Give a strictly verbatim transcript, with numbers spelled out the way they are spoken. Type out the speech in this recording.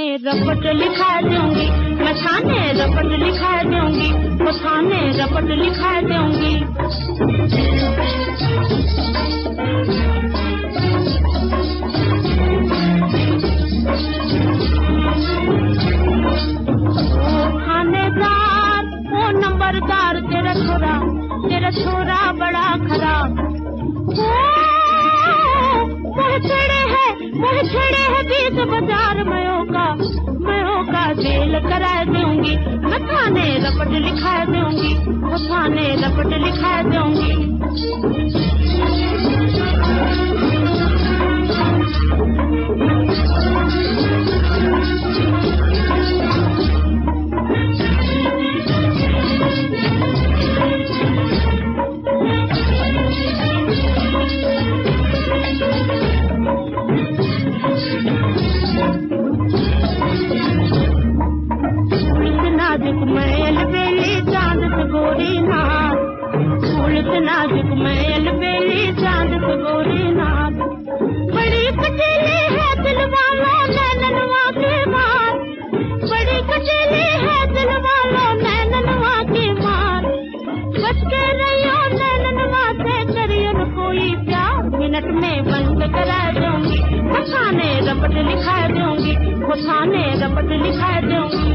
रपट लिखा दूंगी, मैं थाने रपट लिखा दूंगी, वो थाने रपट लिखा दूंगी। ओ थानेदार, ओ नंबरदार, तेरा छोरा तेरा छोरा बड़ा खराब। छेड़े है वह छेड़े है बीच बाजार, मयो का मयो का जेल करा दूंगी, मैं थाने रपट लिखा दूंगी, वो थाने रपट लिखा दूंगी। नाजुक मैल बेली चांद से गोरी नाथ, फूल से नाजुक मैल बेली चांद से गोरी नाथ। बड़ी कटीली है दिल वालों नैननवा की मार, बड़ी कटीली है दिल वालों नैननवा की मार। बच के रहियो नैननवा से, करियो न कोई प्यार, मिनट में बंद करा दूंगी, वो थाने रपट लिखा दूंगी, वो थाने रपट लिखा दूंगी।